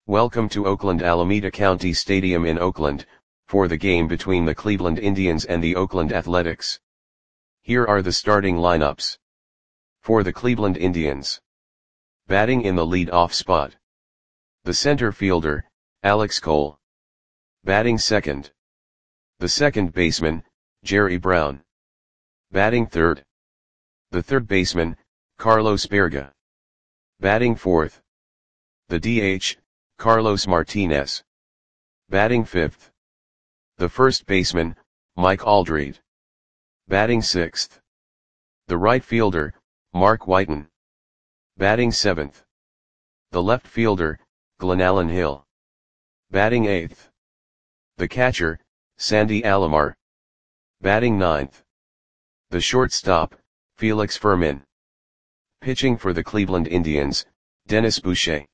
Welcome to Oakland Alameda County Stadium in Oakland, for the game between the Cleveland Indians and the Oakland Athletics. Here are the starting lineups. For the Cleveland Indians. Batting in the lead-off spot. The center fielder, Alex Cole. Batting second. The second baseman, Jerry Brown. Batting third. The third baseman, Carlos Berga. Batting fourth. The DH, Carlos Martinez. Batting fifth. The first baseman, Mike Aldrete. Batting sixth. The right fielder, Mark Whiten. Batting seventh. The left fielder, Glenallen Hill. Batting eighth. The catcher, Sandy Alomar. Batting ninth. The shortstop, Felix Fermin. Pitching for the Cleveland Indians, Dennis Boucher.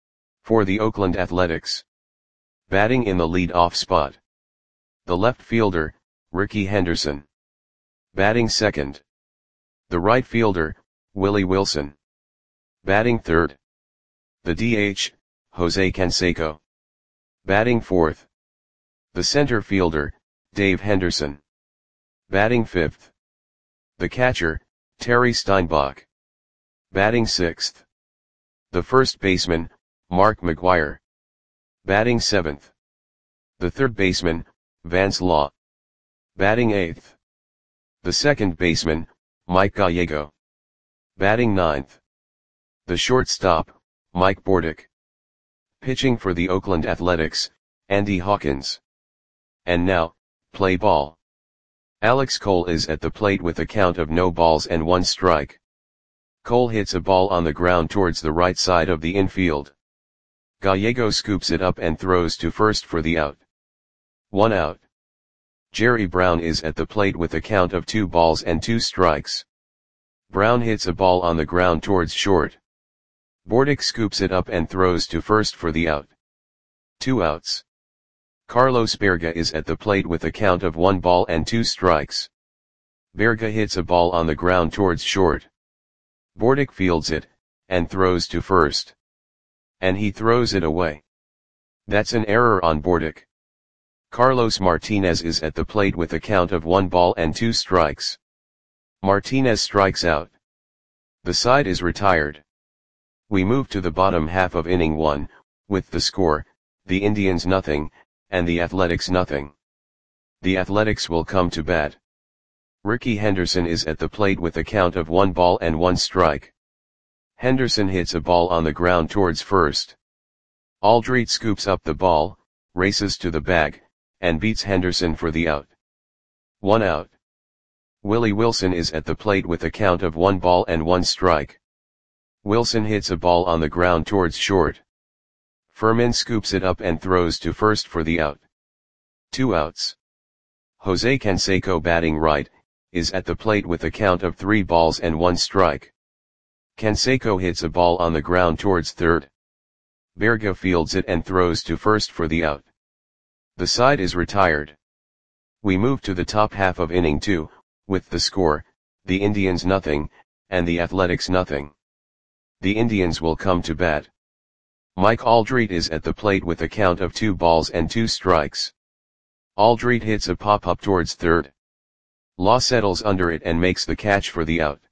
For the Oakland Athletics. Batting in the lead-off spot. The left fielder, Rickey Henderson. Batting second. The right fielder, Willie Wilson. Batting third. The DH, Jose Canseco. Batting fourth. The center fielder, Dave Henderson. Batting fifth. The catcher, Terry Steinbach. Batting sixth. The first baseman, Mark McGwire. Batting seventh. The third baseman, Vance Law. Batting eighth. The second baseman, Mike Gallego. Batting ninth. The shortstop, Mike Bordick. Pitching for the Oakland Athletics, Andy Hawkins. And now, play ball. Alex Cole is at the plate with a count of no balls and one strike. Cole hits a ball on the ground towards the right side of the infield. Gallego scoops it up and throws to first for the out. 1 out. Jerry Brown is at the plate with a count of 2 balls and 2 strikes. Brown hits a ball on the ground towards short. Bordick scoops it up and throws to first for the out. 2 outs. Carlos Berga is at the plate with a count of 1 ball and 2 strikes. Berga hits a ball on the ground towards short. Bordick fields it, and throws to first. And he throws it away. That's an error on Bordick. Carlos Martinez is at the plate with a count of 1 ball and 2 strikes. Martinez strikes out. The side is retired. We move to the bottom half of inning 1, with the score, the Indians nothing, and the Athletics nothing. The Athletics will come to bat. Rickey Henderson is at the plate with a count of 1 ball and 1 strike. Henderson hits a ball on the ground towards first. Aldrete scoops up the ball, races to the bag, and beats Henderson for the out. 1 out. Willie Wilson is at the plate with a count of 1 ball and 1 strike. Wilson hits a ball on the ground towards short. Fermin scoops it up and throws to first for the out. 2 outs. Jose Canseco, batting right, is at the plate with a count of 3 balls and 1 strike. Canseco hits a ball on the ground towards third. Berga fields it and throws to first for the out. The side is retired. We move to the top half of inning 2, with the score, the Indians nothing, and the Athletics nothing. The Indians will come to bat. Mike Aldrete is at the plate with a count of 2 balls and 2 strikes. Aldrete hits a pop-up towards third. Law settles under it and makes the catch for the out.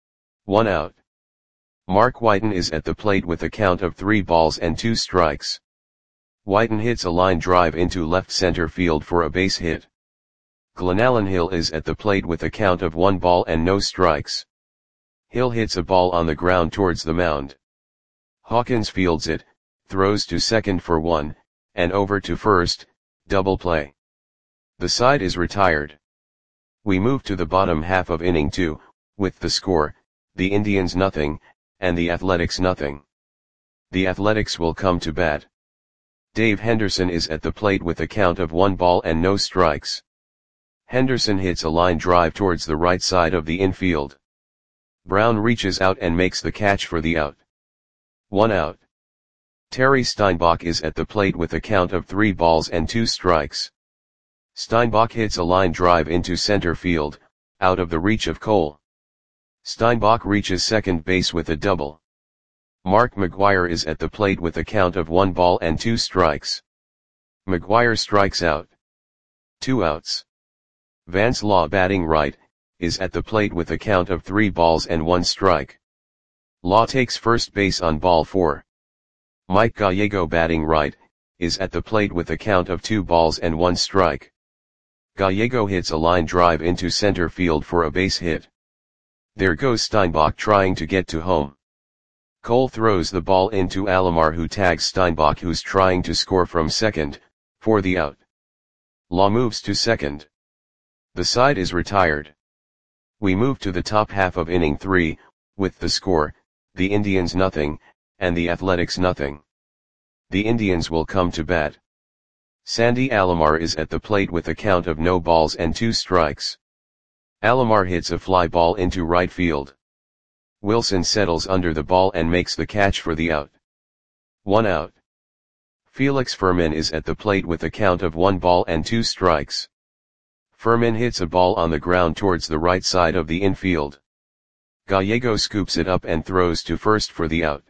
1 out. Mark Whiten is at the plate with a count of 3 balls and 2 strikes. Whiten hits a line drive into left center field for a base hit. Glenallen Hill is at the plate with a count of 1 ball and no strikes. Hill hits a ball on the ground towards the mound. Hawkins fields it, throws to second for 1, and over to first, double play. The side is retired. We move to the bottom half of inning 2, with the score, the Indians nothing, and the Athletics nothing. The Athletics will come to bat. Dave Henderson is at the plate with a count of 1 ball and no strikes. Henderson hits a line drive towards the right side of the infield. Brown reaches out and makes the catch for the out. 1 out. Terry Steinbach is at the plate with a count of 3 balls and 2 strikes. Steinbach hits a line drive into center field, out of the reach of Cole. Steinbach reaches second base with a double. Mark McGwire is at the plate with a count of 1 ball and 2 strikes. McGwire strikes out. 2 outs. Vance Law, batting right, is at the plate with a count of 3 balls and 1 strike. Law takes first base on ball 4. Mike Gallego, batting right, is at the plate with a count of 2 balls and 1 strike. Gallego hits a line drive into center field for a base hit. There goes Steinbach trying to get to home. Cole throws the ball into Alomar, who tags Steinbach, who's trying to score from second, for the out. Law moves to second. The side is retired. We move to the top half of inning 3, with the score, the Indians nothing, and the Athletics nothing. The Indians will come to bat. Sandy Alomar is at the plate with a count of no balls and 2 strikes. Alomar hits a fly ball into right field. Wilson settles under the ball and makes the catch for the out. 1 out. Felix Fermin is at the plate with a count of 1 ball and 2 strikes. Fermin hits a ball on the ground towards the right side of the infield. Gallego scoops it up and throws to first for the out.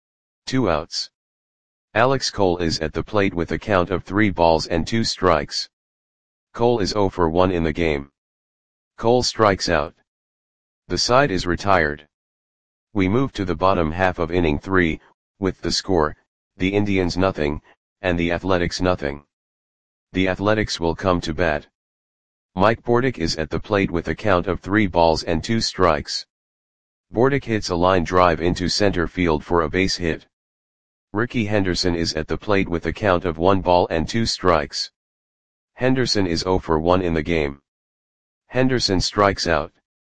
2 outs. Alex Cole is at the plate with a count of 3 balls and 2 strikes. Cole is 0 for 1 in the game. Cole strikes out. The side is retired. We move to the bottom half of inning 3, with the score, the Indians nothing, and the Athletics nothing. The Athletics will come to bat. Mike Bordick is at the plate with a count of 3 balls and 2 strikes. Bordick hits a line drive into center field for a base hit. Ricky Henderson is at the plate with a count of 1 ball and 2 strikes. Henderson is 0 for 1 in the game. Henderson strikes out.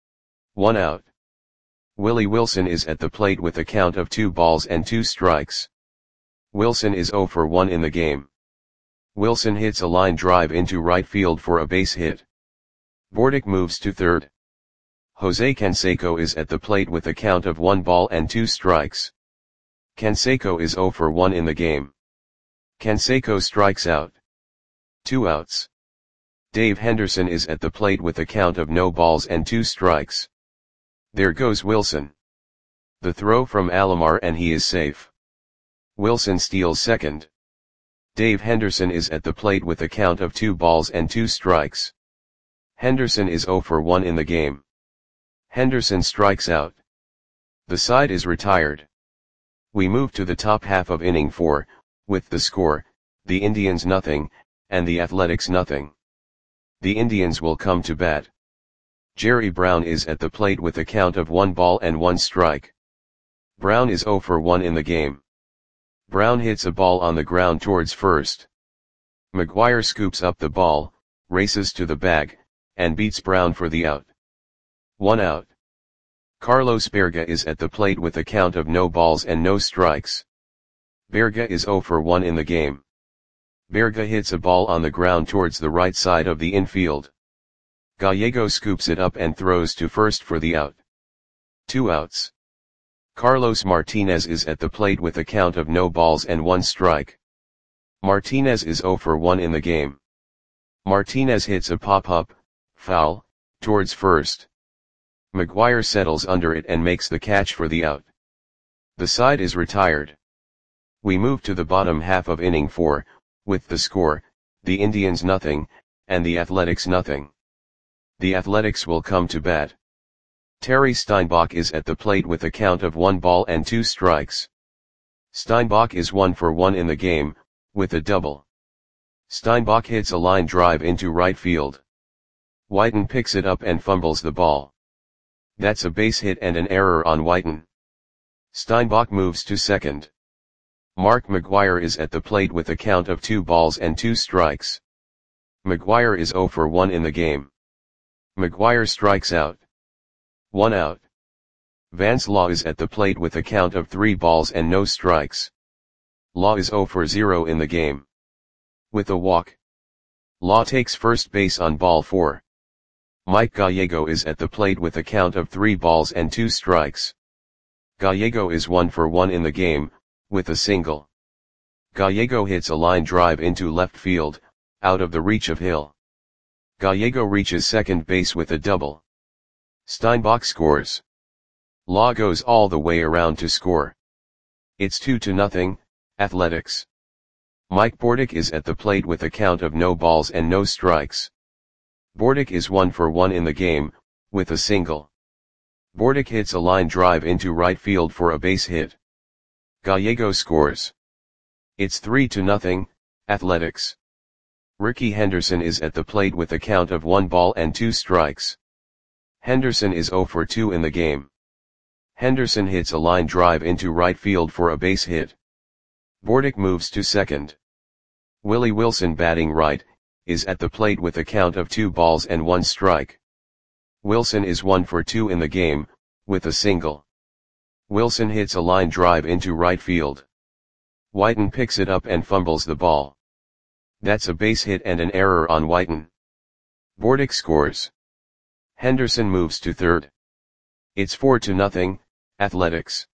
1 out. Willie Wilson is at the plate with a count of 2 balls and 2 strikes. Wilson is 0 for 1 in the game. Wilson hits a line drive into right field for a base hit. Bordick moves to third. Jose Canseco is at the plate with a count of 1 ball and 2 strikes. Canseco is 0 for 1 in the game. Canseco strikes out. 2 outs. Dave Henderson is at the plate with a count of no balls and 2 strikes. There goes Wilson. The throw from Alomar and he is safe. Wilson steals second. Dave Henderson is at the plate with a count of 2 balls and 2 strikes. Henderson is 0 for 1 in the game. Henderson strikes out. The side is retired. We move to the top half of inning 4, with the score, the Indians nothing, and the Athletics nothing. The Indians will come to bat. Jerry Brown is at the plate with a count of 1 ball and 1 strike. Brown is 0 for 1 in the game. Brown hits a ball on the ground towards first. McGwire scoops up the ball, races to the bag, and beats Brown for the out. 1 out. Carlos Berga is at the plate with a count of no balls and no strikes. Berga is 0 for 1 in the game. Berga hits a ball on the ground towards the right side of the infield. Gallego scoops it up and throws to first for the out. 2 outs. Carlos Martinez is at the plate with a count of no balls and 1 strike. Martinez is 0 for 1 in the game. Martinez hits a pop-up, foul, towards first. McGwire settles under it and makes the catch for the out. The side is retired. We move to the bottom half of inning 4, with the score, the Indians nothing, and the Athletics nothing. The Athletics will come to bat. Terry Steinbach is at the plate with a count of 1 ball and 2 strikes. Steinbach is 1 for 1 in the game, with a double. Steinbach hits a line drive into right field. Whiten picks it up and fumbles the ball. That's a base hit and an error on Whiten. Steinbach moves to second. Mark McGwire is at the plate with a count of 2 balls and 2 strikes. McGwire is 0 for 1 in the game. McGwire strikes out. 1 out. Vance Law is at the plate with a count of 3 balls and no strikes. Law is 0 for 0 in the game. With a walk. Law takes first base on ball 4. Mike Gallego is at the plate with a count of 3 balls and 2 strikes. Gallego is 1 for 1 in the game, with a single. Gallego hits a line drive into left field, out of the reach of Hill. Gallego reaches second base with a double. Steinbach scores. Law goes all the way around to score. It's 2-0, Athletics. Mike Bordick is at the plate with a count of no balls and no strikes. Bordick is 1 for 1 in the game, with a single. Bordick hits a line drive into right field for a base hit. Gallego scores. It's 3-0, Athletics. Ricky Henderson is at the plate with a count of 1 ball and 2 strikes. Henderson is 0 for 2 in the game. Henderson hits a line drive into right field for a base hit. Bordick moves to second. Willie Wilson, batting right, is at the plate with a count of 2 balls and 1 strike. Wilson is 1 for 2 in the game, with a single. Wilson hits a line drive into right field. Whiten picks it up and fumbles the ball. That's a base hit and an error on Whiten. Bordick scores. Henderson moves to third. It's 4-0, Athletics.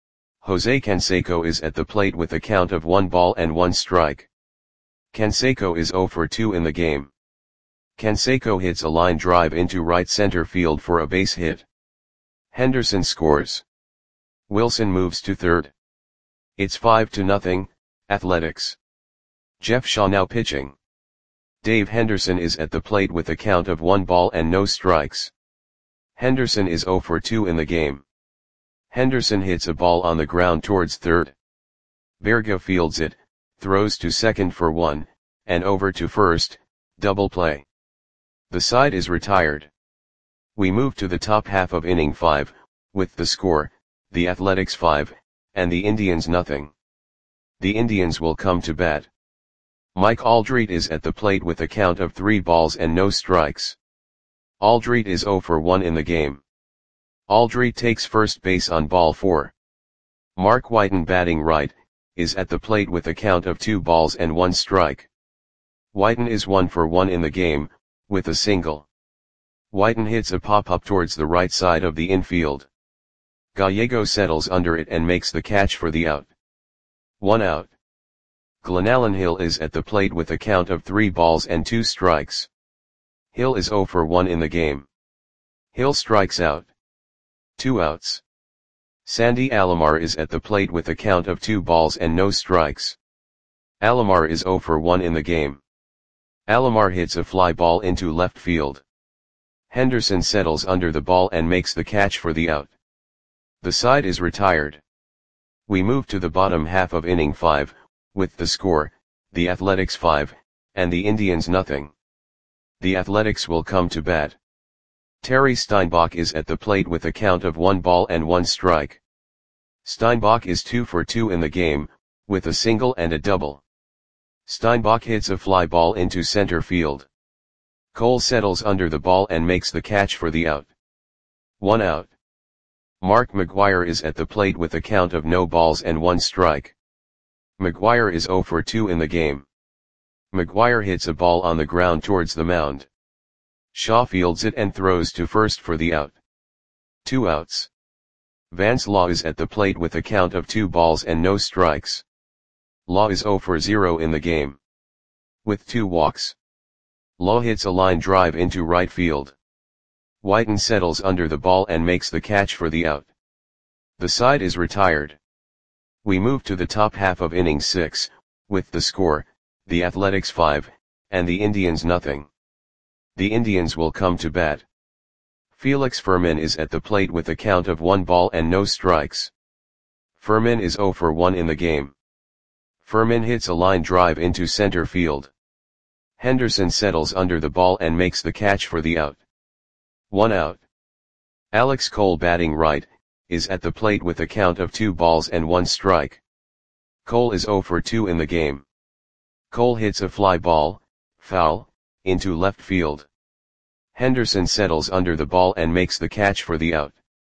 Jose Canseco is at the plate with a count of 1 ball and 1 strike. Canseco is 0 for 2 in the game. Canseco hits a line drive into right center field for a base hit. Henderson scores. Wilson moves to third. It's 5-0, Athletics. Jeff Shaw now pitching. Dave Henderson is at the plate with a count of 1 ball and no strikes. Henderson is 0 for 2 in the game. Henderson hits a ball on the ground towards third. Berga fields it, throws to second for 1, and over to first, double play. The side is retired. We move to the top half of inning 5, with the score, the Athletics 5, and the Indians nothing. The Indians will come to bat. Mike Aldrete is at the plate with a count of 3 balls and no strikes. Aldrete is 0 for 1 in the game. Aldrete takes first base on ball 4. Mark Whiten, batting right, is at the plate with a count of 2 balls and 1 strike. Whiten is 1 for 1 in the game, with a single. Whiten hits a pop-up towards the right side of the infield. Gallego settles under it and makes the catch for the out. 1 out. Glenallen Hill is at the plate with a count of 3 balls and 2 strikes. Hill is 0 for 1 in the game. Hill strikes out. 2 outs. Sandy Alomar is at the plate with a count of 2 balls and no strikes. Alomar is 0 for 1 in the game. Alomar hits a fly ball into left field. Henderson settles under the ball and makes the catch for the out. The side is retired. We move to the bottom half of inning 5, with the score, the Athletics 5, and the Indians nothing. The Athletics will come to bat. Terry Steinbach is at the plate with a count of 1 ball and 1 strike. Steinbach is 2 for 2 in the game, with a single and a double. Steinbach hits a fly ball into center field. Cole settles under the ball and makes the catch for the out. 1 out. Mark McGuire is at the plate with a count of no balls and 1 strike. McGuire is 0 for 2 in the game. McGuire hits a ball on the ground towards the mound. Shaw fields it and throws to first for the out. 2 outs. Vance Law is at the plate with a count of 2 balls and no strikes. Law is 0 for 0 in the game. With 2 walks. Law hits a line drive into right field. Whiten settles under the ball and makes the catch for the out. The side is retired. We move to the top half of inning 6, with the score, the Athletics 5, and the Indians nothing. The Indians will come to bat. Felix Fermin is at the plate with a count of 1 ball and no strikes. Fermin is 0 for 1 in the game. Fermin hits a line drive into center field. Henderson settles under the ball and makes the catch for the out. 1 out. Alex Cole, batting right, is at the plate with a count of 2 balls and 1 strike. Cole is 0 for 2 in the game. Cole hits a fly ball, foul, into left field. Henderson settles under the ball and makes the catch for the out.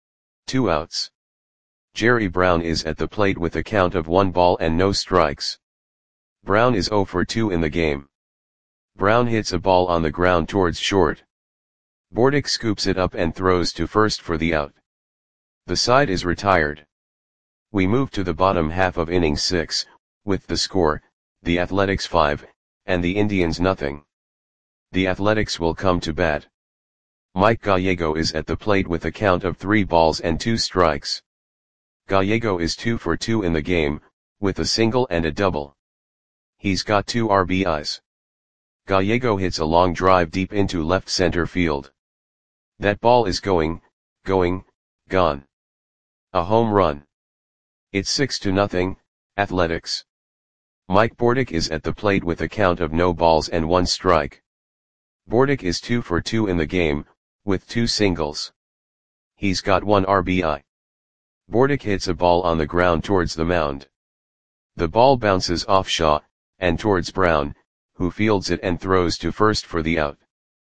2 outs. Jerry Brown is at the plate with a count of 1 ball and no strikes. Brown is 0 for 2 in the game. Brown hits a ball on the ground towards short. Bordick scoops it up and throws to first for the out. The side is retired. We move to the bottom half of inning 6, with the score, the Athletics 5, and the Indians nothing. The Athletics will come to bat. Mike Gallego is at the plate with a count of 3 balls and 2 strikes. Gallego is 2 for 2 in the game, with a single and a double. He's got 2 RBIs. Gallego hits a long drive deep into left center field. That ball is going, gone. A home run. It's 6-0, Athletics. Mike Bordick is at the plate with a count of no balls and 1 strike. Bordick is 2 for 2 in the game, with 2 singles. He's got 1 RBI. Bordick hits a ball on the ground towards the mound. The ball bounces off Shaw, and towards Brown, who fields it and throws to first for the out.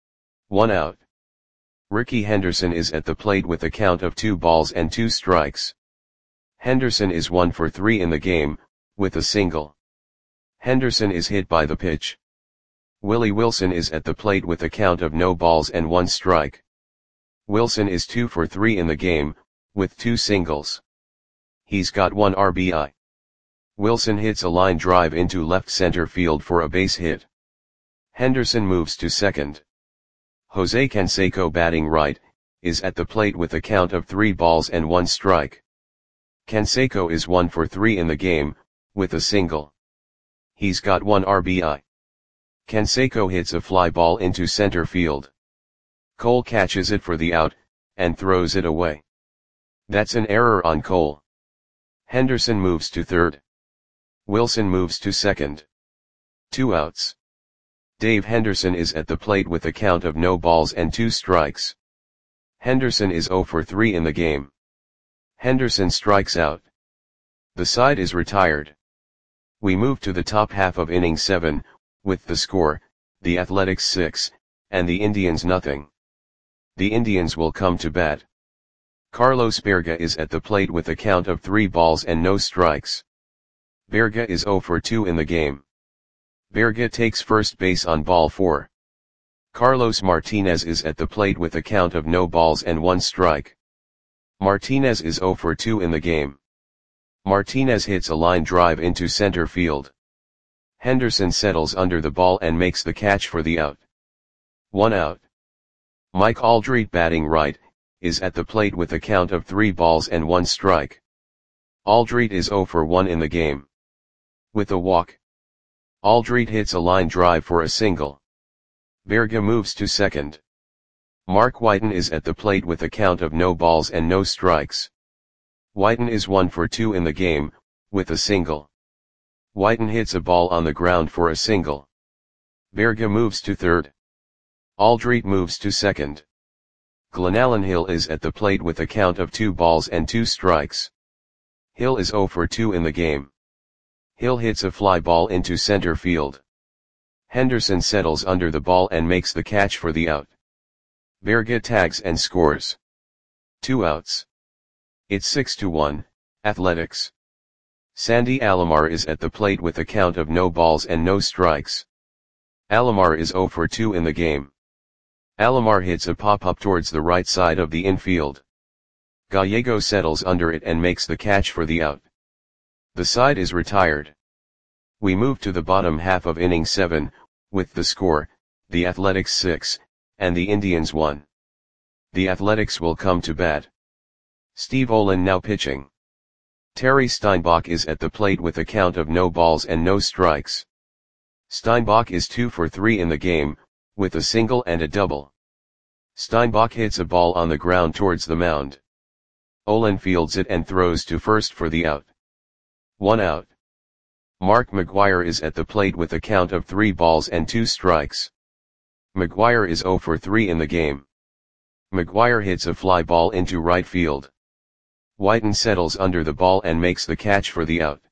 1 out. Rickey Henderson is at the plate with a count of 2 balls and 2 strikes. Henderson is 1 for 3 in the game, with a single. Henderson is hit by the pitch. Willie Wilson is at the plate with a count of no balls and 1 strike. Wilson is 2 for 3 in the game, with 2 singles. He's got 1 RBI. Wilson hits a line drive into left center field for a base hit. Henderson moves to second. Jose Canseco, batting right, is at the plate with a count of 3 balls and 1 strike. Canseco is 1 for 3 in the game, with a single. He's got 1 RBI. Canseco hits a fly ball into center field. Cole catches it for the out, and throws it away. That's an error on Cole. Henderson moves to third. Wilson moves to second. 2 outs. Dave Henderson is at the plate with a count of no balls and 2 strikes. Henderson is 0 for 3 in the game. Henderson strikes out. The side is retired. We move to the top half of inning 7, with the score, the Athletics 6, and the Indians nothing. The Indians will come to bat. Carlos Berga is at the plate with a count of 3 balls and no strikes. Berga is 0 for 2 in the game. Berga takes first base on ball 4. Carlos Martinez is at the plate with a count of no balls and 1 strike. Martinez is 0 for 2 in the game. Martinez hits a line drive into center field. Henderson settles under the ball and makes the catch for the out. 1 out. Mike Aldrete, batting right, is at the plate with a count of 3 balls and 1 strike. Aldrete is 0 for 1 in the game. With a walk. Aldrete hits a line drive for a single. Berga moves to second. Mark Whiten is at the plate with a count of no balls and no strikes. Whiten is 1 for 2 in the game, with a single. Whiten hits a ball on the ground for a single. Berga moves to third. Aldrete moves to second. Glenallen Hill is at the plate with a count of 2 balls and 2 strikes. Hill is 0 for 2 in the game. Hill hits a fly ball into center field. Henderson settles under the ball and makes the catch for the out. Berga tags and scores. 2 outs. It's 6-1, Athletics. Sandy Alomar is at the plate with a count of no balls and no strikes. Alomar is 0 for 2 in the game. Alomar hits a pop-up towards the right side of the infield. Gallego settles under it and makes the catch for the out. The side is retired. We move to the bottom half of inning 7, with the score, the Athletics 6, and the Indians 1. The Athletics will come to bat. Steve Olin now pitching. Terry Steinbach is at the plate with a count of no balls and no strikes. Steinbach is 2 for 3 in the game, with a single and a double. Steinbach hits a ball on the ground towards the mound. Olin fields it and throws to first for the out. 1 out. Mark McGuire is at the plate with a count of 3 balls and 2 strikes. McGuire is 0 for 3 in the game. McGuire hits a fly ball into right field. Whiten settles under the ball and makes the catch for the out.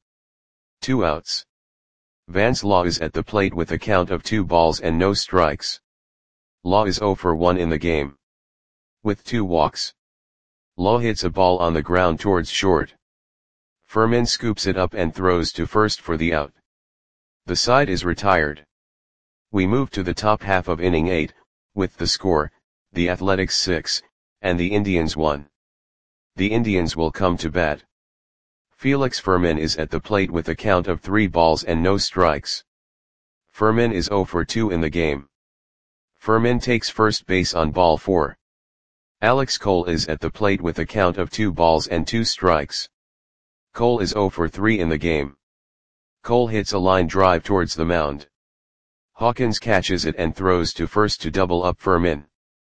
2 outs. Vance Law is at the plate with a count of 2 balls and no strikes. Law is 0 for 1 in the game. With 2 walks. Law hits a ball on the ground towards short. Furman scoops it up and throws to first for the out. The side is retired. We move to the top half of inning 8, with the score, the Athletics 6, and the Indians 1. The Indians will come to bat. Felix Furman is at the plate with a count of 3 balls and no strikes. Furman is 0 for 2 in the game. Furman takes first base on ball 4. Alex Cole is at the plate with a count of 2 balls and 2 strikes. Cole is 0 for 3 in the game. Cole hits a line drive towards the mound. Hawkins catches it and throws to first to double up Furman.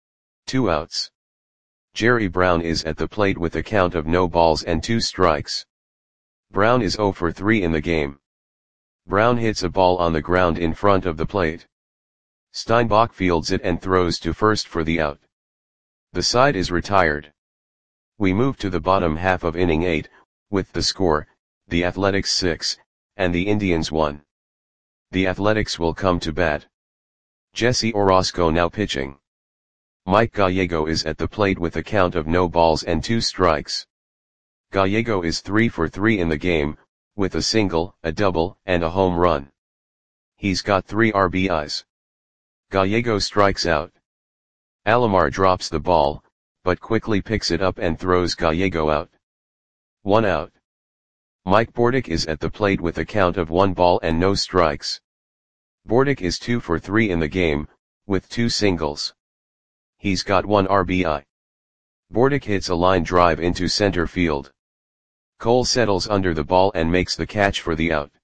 2 outs. Jerry Brown is at the plate with a count of no balls and 2 strikes. Brown is 0 for 3 in the game. Brown hits a ball on the ground in front of the plate. Steinbach fields it and throws to first for the out. The side is retired. We move to the bottom half of inning 8, with the score, the Athletics 6, and the Indians 1. The Athletics will come to bat. Jesse Orozco now pitching. Mike Gallego is at the plate with a count of no balls and 2 strikes. Gallego is 3 for 3 in the game, with a single, a double, and a home run. He's got 3 RBIs. Gallego strikes out. Alomar drops the ball, but quickly picks it up and throws Gallego out. 1 out. Mike Bordick is at the plate with a count of 1 ball and no strikes. Bordick is 2 for 3 in the game, with 2 singles. He's got 1 RBI. Bordick hits a line drive into center field. Cole settles under the ball and makes the catch for the out.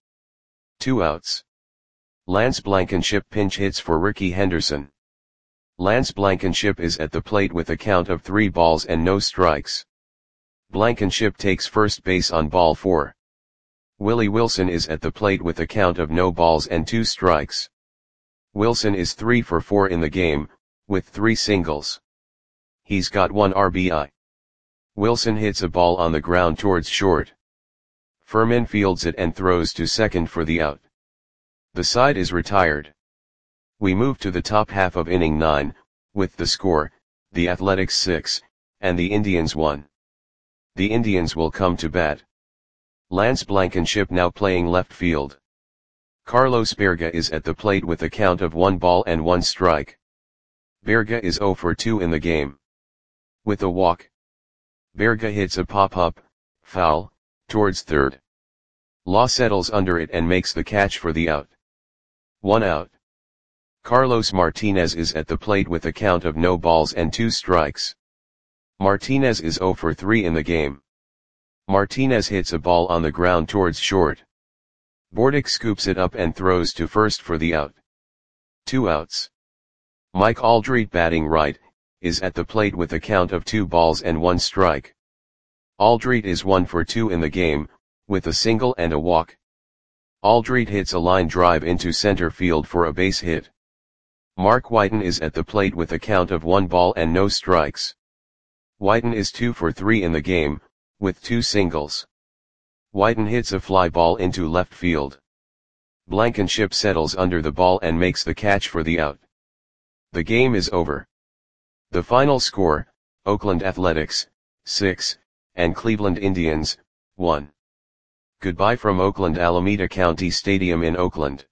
2 outs. Lance Blankenship pinch hits for Ricky Henderson. Lance Blankenship is at the plate with a count of 3 balls and no strikes. Blankenship takes first base on ball 4. Willie Wilson is at the plate with a count of no balls and 2 strikes. Wilson is 3 for 4 in the game, with 3 singles. He's got 1 RBI. Wilson hits a ball on the ground towards short. Furman fields it and throws to second for the out. The side is retired. We move to the top half of inning 9, with the score, the Athletics 6, and the Indians 1. The Indians will come to bat. Lance Blankenship now playing left field. Carlos Berga is at the plate with a count of 1 ball and 1 strike. Berga is 0 for 2 in the game. With a walk. Berga hits a pop-up, foul, towards third. Law settles under it and makes the catch for the out. 1 out. Carlos Martinez is at the plate with a count of no balls and 2 strikes. Martinez is 0 for 3 in the game. Martinez hits a ball on the ground towards short. Bordick scoops it up and throws to first for the out. 2 outs. Mike Aldrete batting right, is at the plate with a count of 2 balls and 1 strike. Aldrete is 1 for 2 in the game, with a single and a walk. Aldrete hits a line drive into center field for a base hit. Mark Whiten is at the plate with a count of 1 ball and no strikes. Whiten is 2 for 3 in the game, with 2 singles. Whiten hits a fly ball into left field. Blankenship settles under the ball and makes the catch for the out. The game is over. The final score, Oakland Athletics, 6, and Cleveland Indians, 1. Goodbye from Oakland Alameda County Stadium in Oakland.